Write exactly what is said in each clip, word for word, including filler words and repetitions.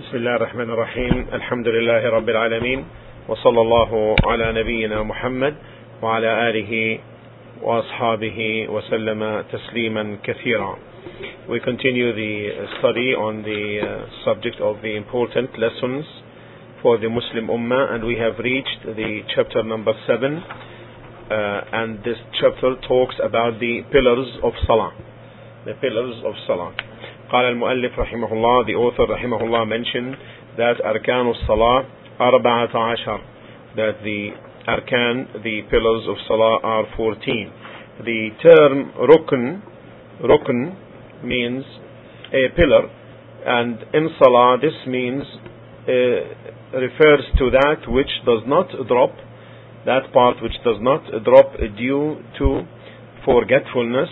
بسم الله الرحمن الرحيم. الحمد لله رب العالمين، وصلى الله على نبينا محمد وعلى آله وأصحابه وسلم تسليما كثيرا. We continue the study on the uh, subject of the important lessons for the Muslim Ummah, and we have reached the chapter number seven, uh, and this chapter talks about the pillars of Salah. The pillars of Salah. قال المؤلف رحمه الله, the author رحمه الله mentioned that أركان الصلاة أربعة عشر, that the arkan, the pillars of Salah, are fourteen. The term rukn, rukn means a pillar, and in Salah this means uh, refers to that which does not drop, that part which does not drop due to forgetfulness,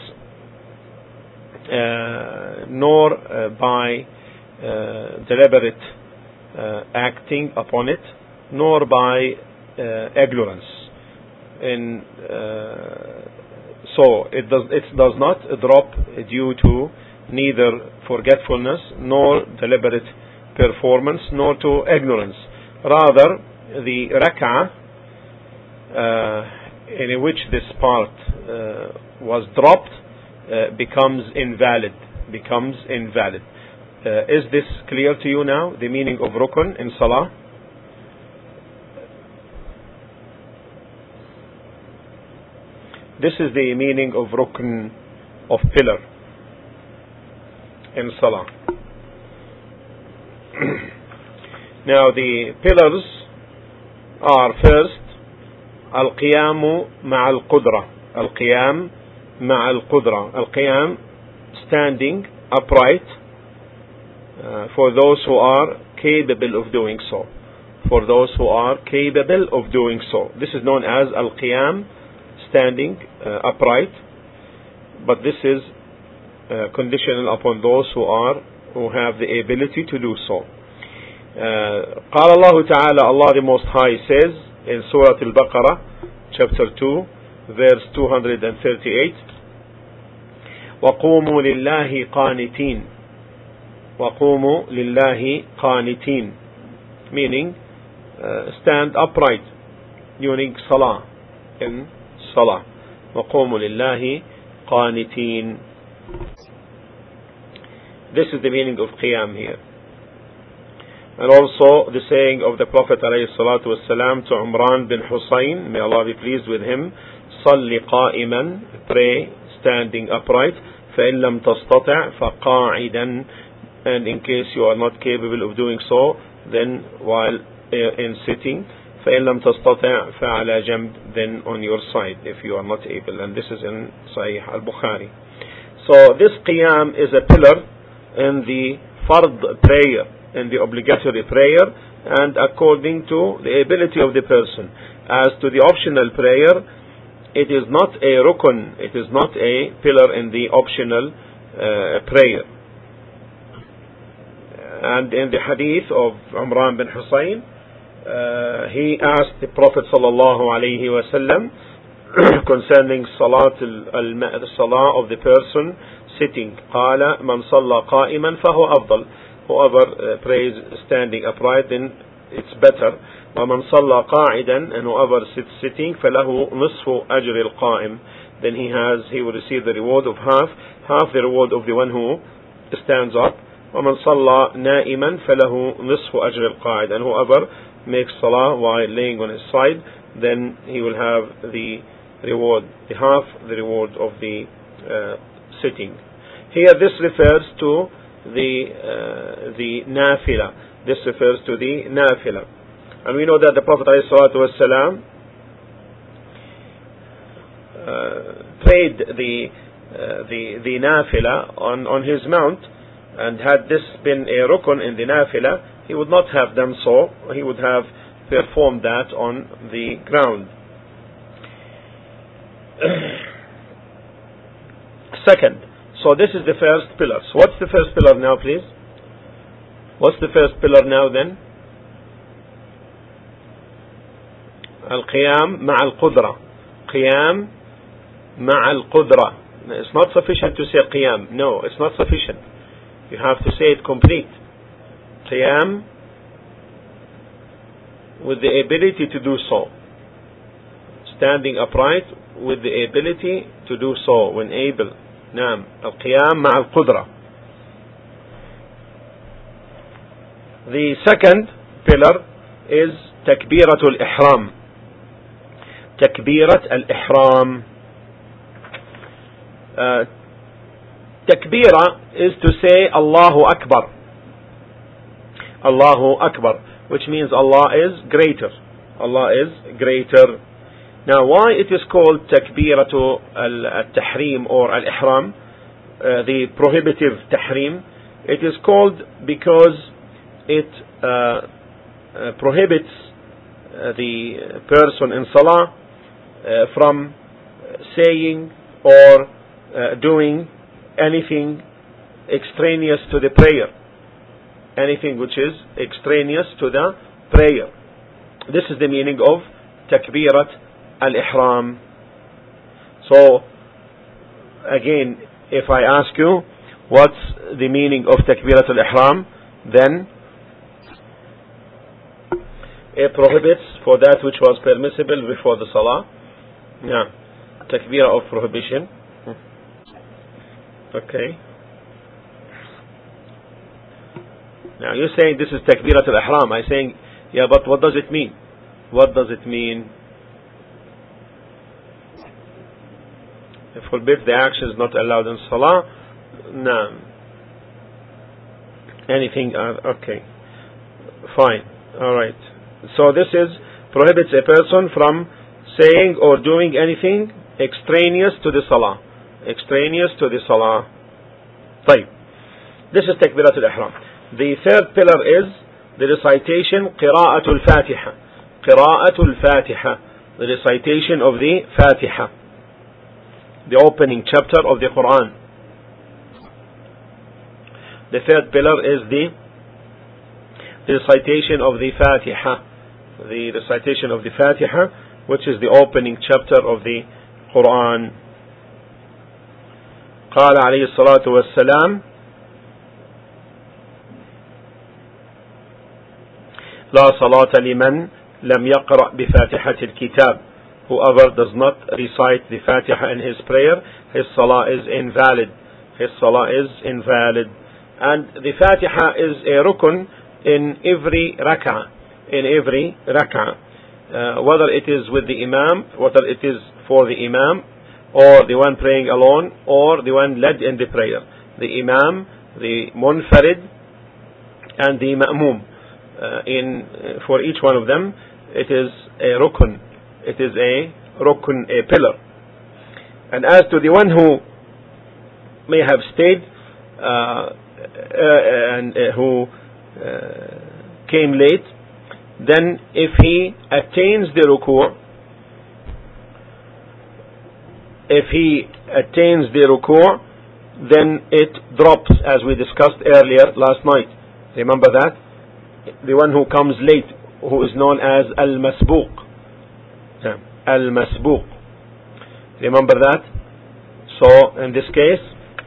Uh, nor uh, by uh, deliberate uh, acting upon it, nor by uh, ignorance. In, uh, so it does, it does not drop due to neither forgetfulness nor deliberate performance nor to ignorance. Rather, the rak'ah uh, in which this part uh, was dropped Uh, becomes invalid, becomes invalid. Uh, is this clear to you now, the meaning of rukn in Salah? This is the meaning of rukn, of pillar in Salah. Now the pillars are first al-qiyamu ma'al-qudra, al-qiyam مع القدرة, القيام, standing upright, uh, for those who are capable of doing so, for those who are capable of doing so. This is known as al-qiyam, standing uh, upright, but this is uh, conditional upon those who are who have the ability to do so. قال الله تعالى, Allah the Most High says in Surah Al-Baqarah, chapter two, verse two hundred thirty-eight, وَقُومُوا لِلَّهِ قَانِتِينَ, وَقُومُوا لِلَّهِ قَانِتِينَ, meaning uh, stand upright during Salah, in Salah. وَقُومُوا لِلَّهِ قَانِتِينَ. This is the meaning of qiyam here. And also the saying of the Prophet ﷺ to Umran bin Husayn, may Allah be pleased with him, صَلِّ قَائِمًا, pray standing upright, فَإِن لَمْ تَسْتَطِعْ فَقَاعِدًا, and in case you are not capable of doing so, then while uh, in sitting, فَإِن لَمْ تَسْتَطِعْ فَعَلَى جَنْبٍ, then on your side if you are not able. And this is in Sahih al-Bukhari. So this qiyam is a pillar in the fard prayer, in the obligatory prayer, and according to the ability of the person. As to the optional prayer, it is not a rukun, it is not a pillar in the optional uh, prayer. And in the hadith of Umran bin Husayn, uh, he asked the Prophet sallallahu alaihi wasallam concerning salat al salah of the person sitting. قال من صلى قائما فهو أفضل. Whoever uh, prays standing upright, then it's better. وَمَنْ صَلَّى قَاعِدًا, and whoever sits sitting, فَلَهُ نِصْفُ أَجْرِ الْقَائِمِ, then he has, he will receive the reward of half, half the reward of the one who stands up. وَمَنْ صَلَّى نَائِمًا فَلَهُ نِصْفُ أَجْرِ الْقَائِدِ, and whoever makes salah while laying on his side, then he will have the reward, the half the reward of the uh, sitting. Here this refers to the uh, the nafila. This refers to the nafila. And we know that the Prophet ﷺ uh, prayed the uh, the the nafila on on his mount, and had this been a rukun in the nafila, he would not have done so. He would have performed that on the ground. Second, so this is the first pillar. So what's the first pillar now, please? What's the first pillar now then? Al-Qiyam ma'al-Qudra. Qiyam ma'al-Qudra. It's not sufficient to say Qiyam. No, it's not sufficient. You have to say it complete. Qiyam with the ability to do so. Standing upright with the ability to do so when able. نعم. القيام مع القدرة. The second pillar is تكبيرة الإحرام. تكبيرة الإحرام. Uh, Takbira is to say Allahu Akbar. Allahu Akbar, which means Allah is greater. Allah is greater. Now, why it is called Takbiratu al-Tahrim or al-Ihram, uh, the prohibitive Tahrim? It is called because it uh, uh, prohibits uh, the person in Salah uh, from saying or uh, doing anything extraneous to the prayer. Anything which is extraneous to the prayer. This is the meaning of Takbirat al-Ihram. So, again, if I ask you, what's the meaning of Takbirat al-Ihram? Then, it prohibits for that which was permissible before the Salah. Yeah. Takbirah of prohibition. Okay. Now you're saying this is Takbirat al-Ihram. I'm saying, yeah, but what does it mean? What does it mean? It forbids the actions not allowed in Salah. No. Anything, uh, okay. Fine. Alright. So this is, prohibits a person from saying or doing anything extraneous to the Salah. Extraneous to the Salah. طيب. This is Takbirat al-Ihram. The third pillar is the recitation قراءة الفاتحة. قراءة الفاتحة. The recitation of the Fatiha. The opening chapter of the Quran. The third pillar is the, the recitation of the Fatiha. The recitation of the Fatiha, which is the opening chapter of the Quran. قال عليه الصلاة والسلام لا صلاة لمن لم يقرأ بفاتحة الكتاب. Whoever does not recite the Fatiha in his prayer, his salah is invalid. His salah is invalid. And the Fatiha is a rukun in every rak'ah. In every rak'ah. Uh, whether it is with the imam, whether it is for the imam, or the one praying alone, or the one led in the prayer. The imam, the munfarid, and the ma'mum. Uh, in uh, for each one of them, it is a rukun. It is a rukun, a pillar. And as to the one who may have stayed uh, uh, and uh, who uh, came late, then if he attains the ruku', if he attains the ruku', then it drops, as we discussed earlier last night. Remember that? The one who comes late, who is known as al-masbuq. Yeah. Al-masbuq. Remember that? So, in this case,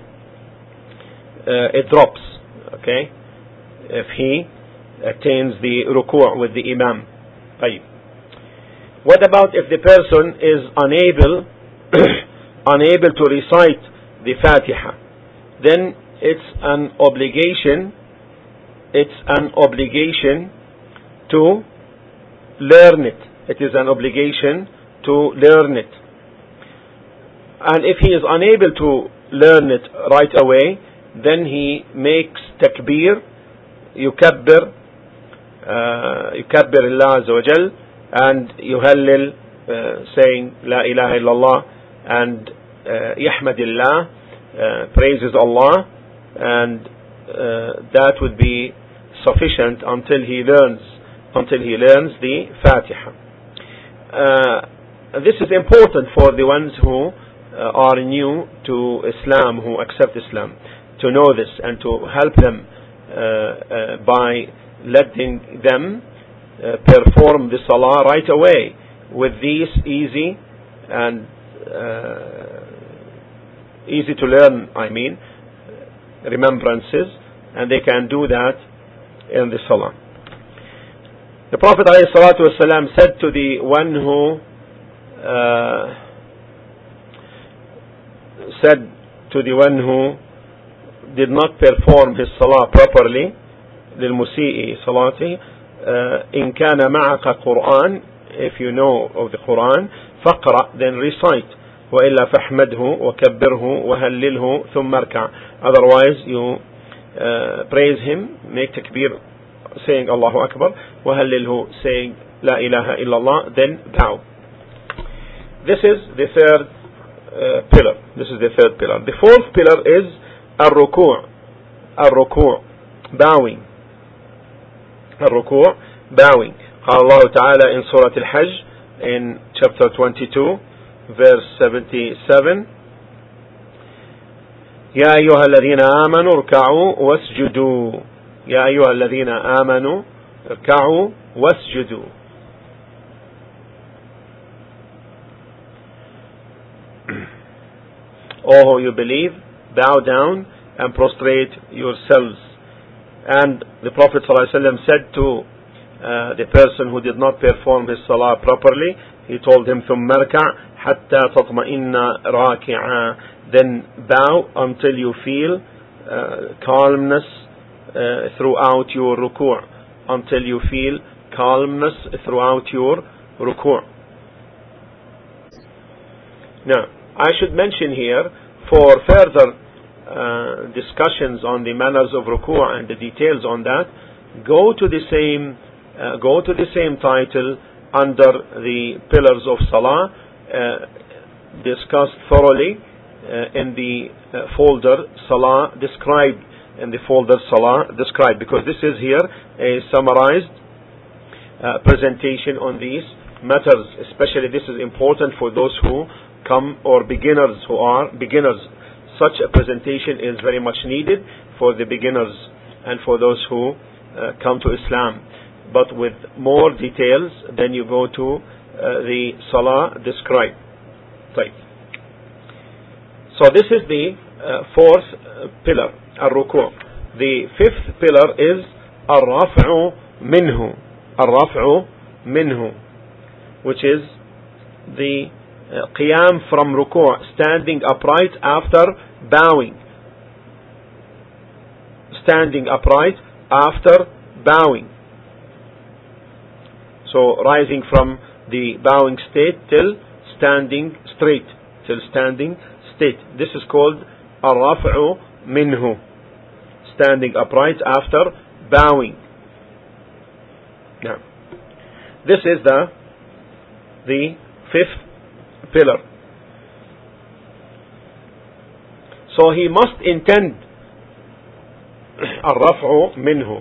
uh, it drops. Okay? If he attains the ruku' with the imam. طيب. What about if the person is unable unable to recite the Fatiha? Then it's an obligation it's an obligation to learn it. It is an obligation to learn it. And if he is unable to learn it right away, then he makes takbir, yukabbir, uh, yukabbir Allah Azza wa Jal, and yuhallil, uh, saying La ilaha illallah, and uh, yahmadillah, uh, praises Allah, and uh, that would be sufficient until he learns until he learns the Fatiha. Uh, this is important for the ones who uh, are new to Islam, who accept Islam, to know this and to help them uh, uh, by letting them uh, perform the Salah right away with these easy and uh, easy to learn, I mean, remembrances, and they can do that in the salah. The Prophet ﷺ said to the one who uh, said to the one who did not perform his salah properly, للمسيء صلاته, إن كان معك قرآن, if you know of the Quran, فقرأ, then recite, وإلا فاحمده وكبره وهلله ثم اركع. Otherwise you uh, praise him, make takbir saying Allahu Akbar, وهلله saying La ilaha illallah, then bow. This is the third uh, pillar. This is the third pillar. The fourth pillar is الركوع. الركوع, bowing. الركوع, bowing. قال الله تعالى in Surah Al-Hajj in chapter twenty-two verse seventy-seven, يا أيها الذين آمنوا اركعوا واسجدوا. يا أيها الذين آمنوا اركعوا واسجدوا. O who you believe, bow down and prostrate yourselves. And the Prophet ﷺ said to uh, the person who did not perform his salah properly, he told him ثم اركع حتى تطمئن راكعا, then bow until you feel uh, calmness uh, throughout your ruku', until you feel calmness throughout your ruku'. Now, I should mention here, for further uh, discussions on the manners of ruku' and the details on that, go to the same uh, go to the same title under the pillars of salah, uh, discussed thoroughly uh, in the uh, folder salah described, in the folder salah described, because this is here a summarized uh, presentation on these matters. Especially this is important for those who come, or beginners who are beginners. Such a presentation is very much needed for the beginners and for those who uh, come to Islam. But with more details, then you go to uh, the Salah described. Right. So this is the uh, fourth uh, pillar, al-ruku'. The fifth pillar is al-raf'u minhu. Al-raf'u minhu, which is the uh, qiyam from ruku', standing upright after bowing. Standing upright after bowing. So rising from the bowing state till standing straight, till standing state. This is called al-raf'u minhu, standing upright after bowing. Now, this is the the fifth pillar. So he must intend al-raf'u minhu.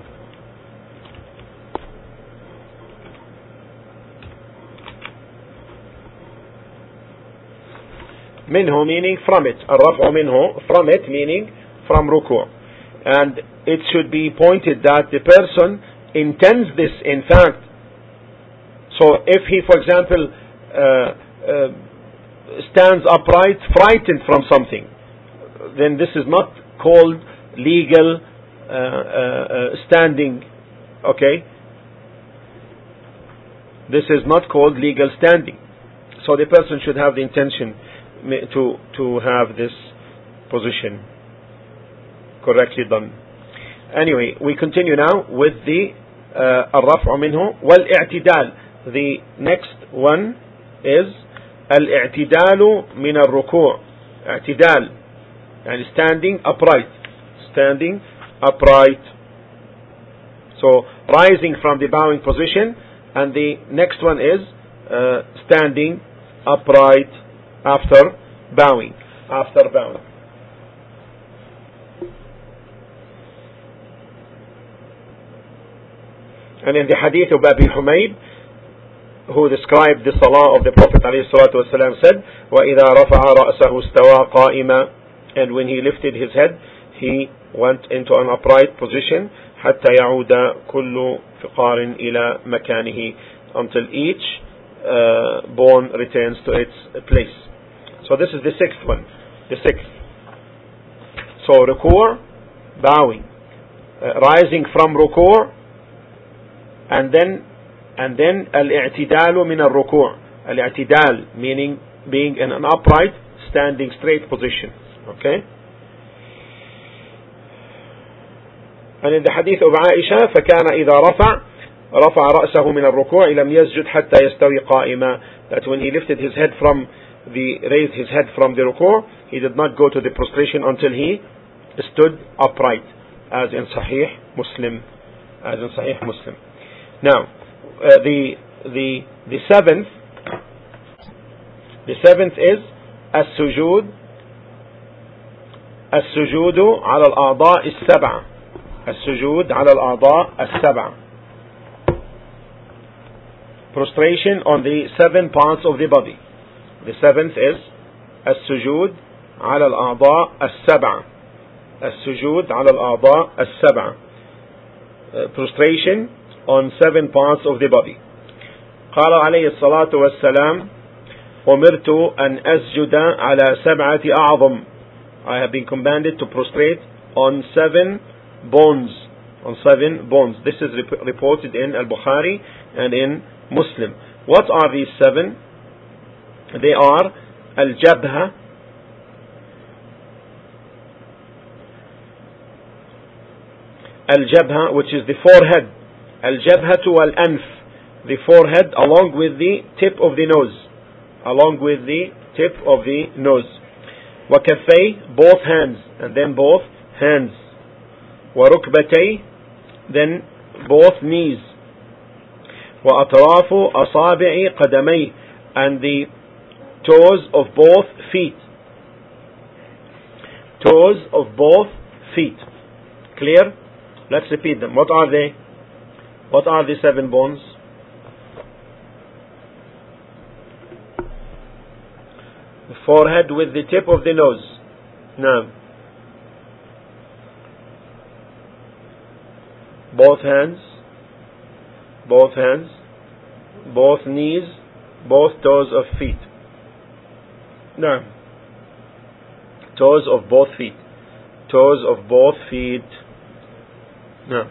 Minhu meaning from it. Al-raf'u minhu, from it meaning from ruku'. And it should be pointed that the person intends this in fact. So if he, for example, uh, uh, stands upright frightened from something, then this is not called legal uh, uh, uh, standing. Okay? This is not called legal standing. So the person should have the intention to to have this position correctly done. Anyway, we continue now with the al-raf'u minhu wal-i'tidal. The next one is al-i'tidalu min al-ruku'. I'tidal, and standing upright. Standing upright. So rising from the bowing position, and the next one is uh, standing upright after bowing. After bowing. And in the hadith of Abi Humayd, who described the salah of the Prophet ﷺ, said, وَإِذَا رَفَعَ رَأْسَهُ اسْتَوَى قَائِمًا, and when he lifted his head, he went into an upright position, حَتَّى يَعُودَ كُلُّ فِقَارٍ إِلَى مَكَانِهِ, until each uh, bone returns to its place. So this is the sixth one. The sixth. So ruku', bowing. Uh, rising from ruku', and then and then al-i'tidal min al-ruku'. Al-i'tidal meaning being in an upright, standing straight position. Okay? And in the hadith of Aisha, فَكَانَ إِذَا رَفَعَ رَفَعَ رَأْسَهُ مِنَ الرُّكُوعِ لَمْ يَسْجُدْ حَتَّى يَسْتَوِي قَائِمًا. That when he lifted his head from the, raised his head from the ruku', he did not go to the prostration until he stood upright, as in Sahih Muslim. As in Sahih Muslim. Now, uh, the, the, the seventh, the seventh is السجود السجود على الأعضاء السبعة. السجود على الأعضاء السبعة. Prostration on the seven parts of the body. The seventh is السجود على الأعضاء السبعة. السجود على الأعضاء السبعة. Prostration on seven parts of the body. قال عليه الصلاة والسلام أمرت أن أسجد على سبعة أعظم. I have been commanded to prostrate on seven bones. On seven bones. This is rep- reported in Al-Bukhari and in Muslim. What are these seven? They are Al-Jabha, Al-Jabha, which is the forehead. Al-Jabhatu Al-Anf, the forehead along with the tip of the nose. Along with the tip of the nose. وَكَفَّيْ, both hands, and then both hands. وَرُكْبَتَيْ, then both knees. وَأَطْرَافُ أَصَابِعِ قَدَمَيْ, and the toes of both feet. Toes of both feet. Clear? Let's repeat them. What are they? What are the seven bones? The forehead with the tip of the nose. Now, both hands, both hands, both knees, both toes of feet. Now, toes of both feet. Toes of both feet. Now,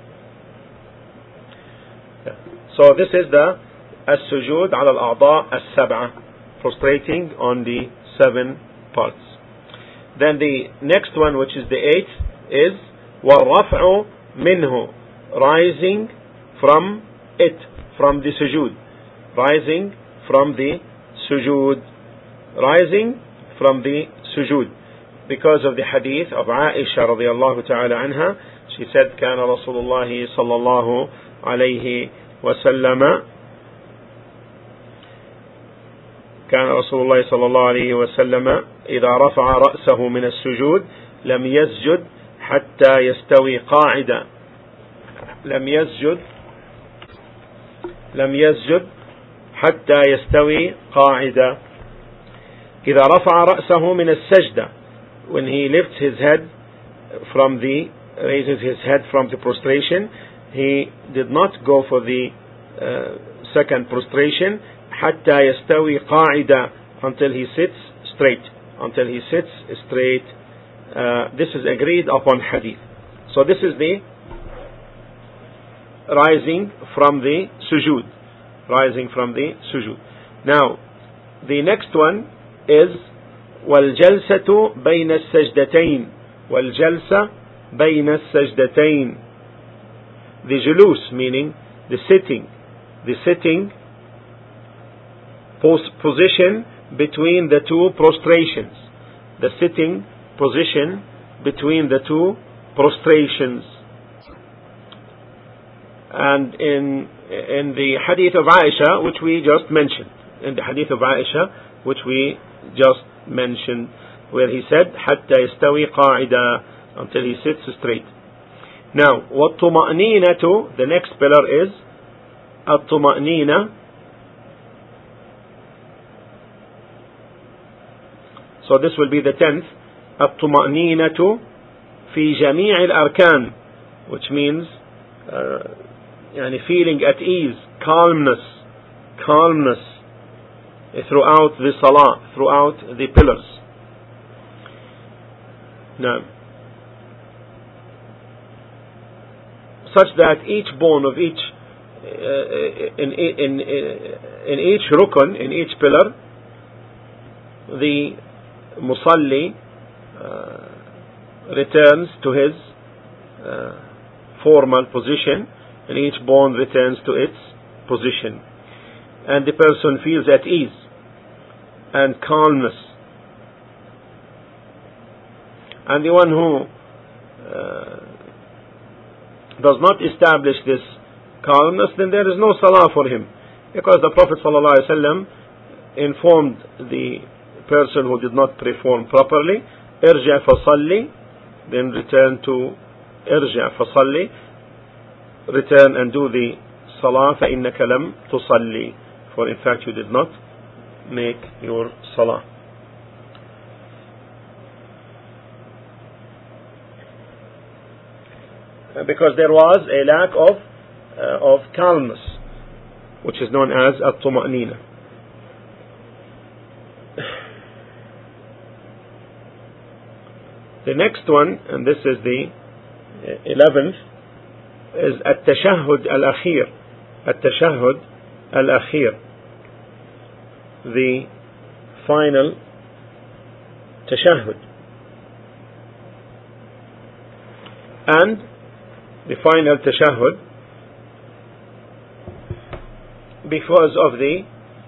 yeah. So this is the as-sujud ala al-a'da as-sab'a, prostrating on the seven parts. Then the next one, which is the eighth, is وَالرَّفْعُ مِنْهُ, rising from it, from the sujood. Rising from the sujood. Rising from the sujood. Because of the hadith of Aisha radiallahu ta'ala anha, she said, كان رسول الله صلى الله عليه وسلم كان رسول الله صلى الله عليه وسلم إذا رفع رأسه من السجود لم يسجد حتى يستوي قاعدا. لم يسجد لم يسجد حتى يستوي قاعدا. إذا رفع رأسه من السجدة, when he lifts his head from the raises his head from the prostration, he did not go for the uh, second prostration حتى يستوي قاعدا, until he sits straight. Until he sits straight. Uh, this is agreed upon hadith. So this is the rising from the sujood. Rising from the sujood. Now, the next one is والجلسة بين السجدتين. والجلسة بين السجدتين. The julus, meaning the sitting. The sitting position between the two prostrations. The sitting position between the two prostrations. And in in the hadith of Aisha, which we just mentioned, in the hadith of Aisha, which we just mentioned, where he said, حتى يستوي قاعدا, until he sits straight. Now, والطمأنينة, the next pillar is الطمأنينة. So this will be the tenth. الطمأنينة في جميع الأركان, which means uh, يعني feeling at ease, calmness, calmness throughout the salah, throughout the pillars. Now, such that each bone of each uh, in, in, in each rukun, in each pillar, the musalli uh, returns to his uh, formal position, and each bone returns to its position, and the person feels at ease and calmness. And the one who uh, does not establish this calmness, then there is no salah for him, because the Prophet ﷺ informed the person who did not perform properly, irja' fasalli, then return to irja' fasalli, return and do the salah, فَإِنَّكَ لَمْ تُصَلِّي, for in fact you did not make your salah. Because there was a lack of uh, of calmness, which is known as at-tuma'nina. The next one, and this is the eleventh, is at-tashahhud al-akhir. At-tashahhud al-akhir, the final tashahhud. And the final tashahhud, because of the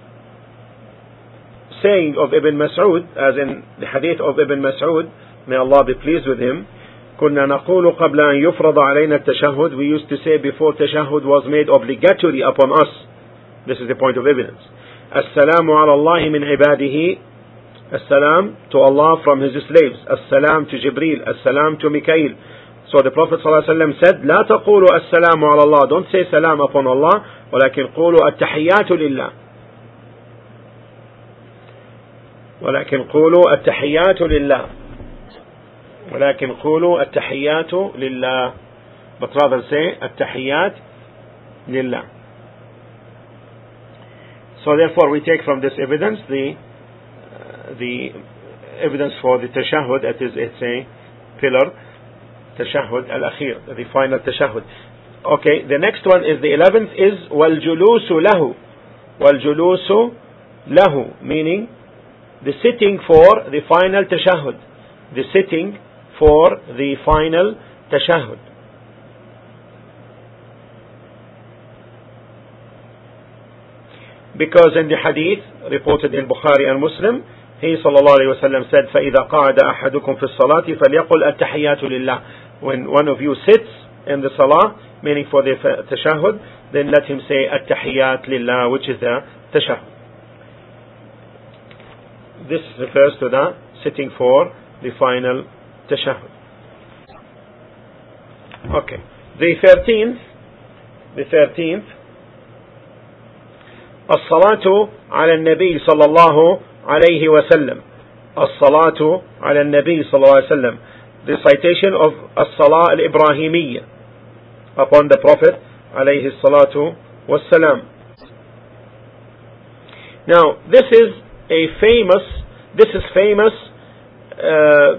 saying of Ibn Mas'ud, as in the hadith of Ibn Mas'ud, may Allah be pleased with him, كنا نقول قبل أن يفرض علينا التشهد, we used to say before tashahhud was made obligatory upon us. This is the point of evidence. السلام على الله من عباده, السلام to Allah from his slaves, السلام to Jibreel, السلام to Mikail. So the Prophet ﷺ said, لا تقولوا السلام على الله, don't say salam upon Allah, ولكن قولوا التحيات لله, ولكن قولوا التحيات لله, ولكن قولوا التحيات لله, but rather say التحيات لله. So therefore we take from this evidence the uh, the evidence for the tashahhud, that is, it's a pillar, tashahhud al-akhir, the final tashahhud. Okay, the next one is the eleventh, is wal-julusu lahu. Wal-julusu lahu, meaning the sitting for the final tashahhud. The sitting for the final tashahhud. Because in the hadith reported in Bukhari and Muslim, he sallallahu alayhi wa sallam said, فَإِذَا قَعَدَ أَحَدُكُمْ فِي الصَّلَاةِ فَلْيَقُلْ التَّحِيَّاتُ لِلَّهِ. When one of you sits in the salah, meaning for the tashahhud, then let him say التحيات لله, which is the tashahhud. This refers to the sitting for the final tashahhud. Okay. The thirteenth, the thirteenth, الصلاة على النبي صلى الله عليه وسلم. الصلاة على النبي صلى الله عليه وسلم. The citation of الصلاة الإبراهيمية upon the Prophet عليه الصلاة والسلام. Now this is a famous, this is famous, uh,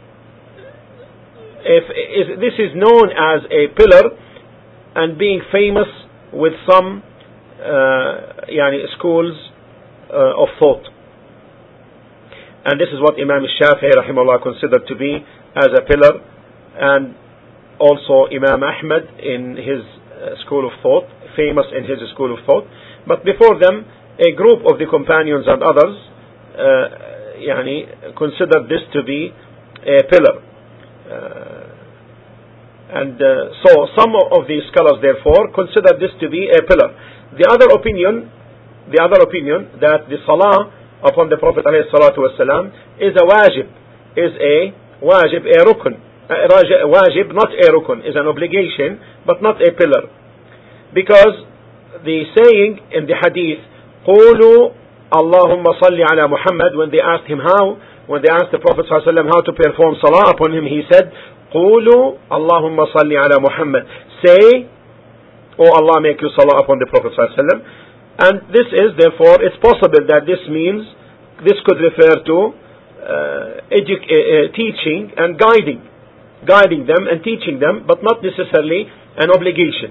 if, if this is known as a pillar and being famous with some uh, yani schools uh, of thought. And this is what Imam Shafi'i rahimahullah considered to be as a pillar, and also Imam Ahmad in his uh, school of thought, famous in his school of thought. But before them, a group of the companions and others uh, yani, considered this to be a pillar. Uh, and uh, so some of these scholars therefore consider this to be a pillar. The other opinion, the other opinion that the salah upon the Prophet ﷺ is a wajib, is a wajib, a rukun. A wajib, not a rukun, is an obligation, but not a pillar. Because the saying in the hadith, قولوا اللهم صل على Muhammad, when they asked him how, when they asked the Prophet ﷺ how to perform salah upon him, he said, قولوا اللهم صل على Muhammad. Say, oh Allah, make you salah upon the Prophet ﷺ. And this is, therefore, it's possible that this means, this could refer to uh, edu- uh, teaching and guiding, guiding them and teaching them, but not necessarily an obligation.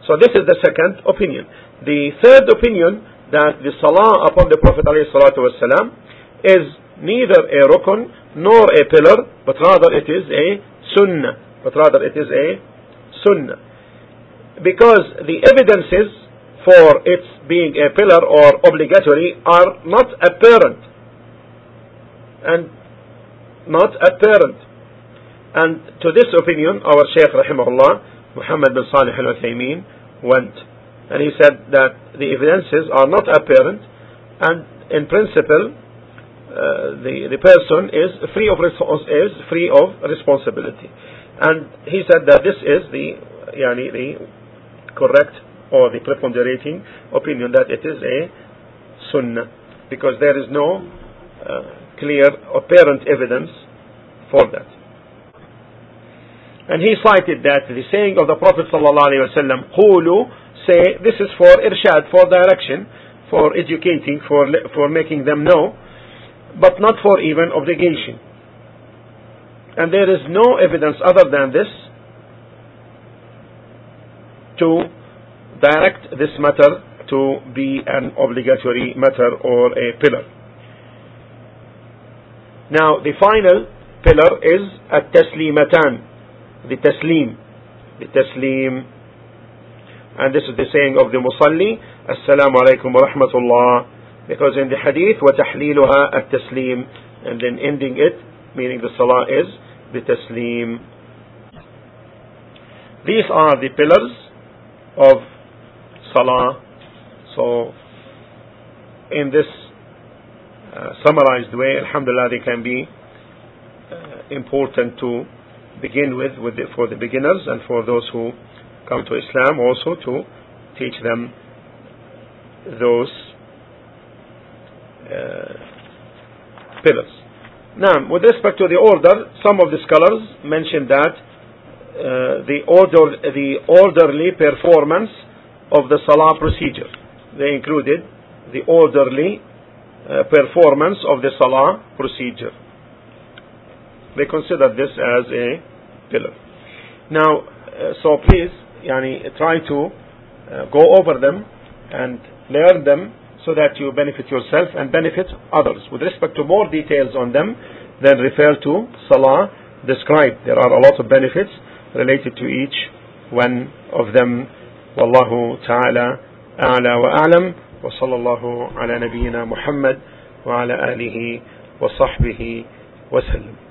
So this is the second opinion. The third opinion, that the salah upon the Prophet ﷺ is neither a rukun nor a pillar, but rather it is a sunnah. But rather it is a sunnah. Because the evidences for its being a pillar or obligatory are not apparent. And not apparent. And to this opinion, our Shaykh rahimahullah, Muhammad bin Salih al-Uthaymeen, went. And he said that the evidences are not apparent, and in principle, uh, the the person is free of is free of responsibility. And he said that this is the yani the correct or the preponderating opinion, that it is a sunnah, because there is no uh, clear apparent evidence for that. And he cited that the saying of the Prophet sallallahu alaihi wasallam, "Qulu," say, this is for irshad, for direction, for educating, for for making them know, but not for even obligation. And there is no evidence other than this to direct this matter to be an obligatory matter or a pillar. Now the final pillar is at-taslimatan, the taslim, the taslim, and this is the saying of the musalli, assalamu alaikum wa rahmatullah, because in the hadith, wa tahliluha at-taslim, and then ending it, meaning the salah, is the taslim. These are the pillars of salah. So in this uh, summarized way, alhamdulillah, they can be uh, important to begin with, with the, for the beginners and for those who come to Islam, also to teach them those uh, pillars. Now, with respect to the order, some of the scholars mentioned that uh, the order, the orderly performance of the salah procedure. They included the orderly uh, performance of the salah procedure. They consider this as a pillar. Now, uh, so please, yani, try to uh, go over them and learn them so that you benefit yourself and benefit others. With respect to more details on them, then refer to Salah described. There are a lot of benefits related to each one of them. Wallahu ta'ala a'la wa a'lam, wa sallallahu ala nabiyyina Muhammad wa ala alihi wa sahbihi wa sallam.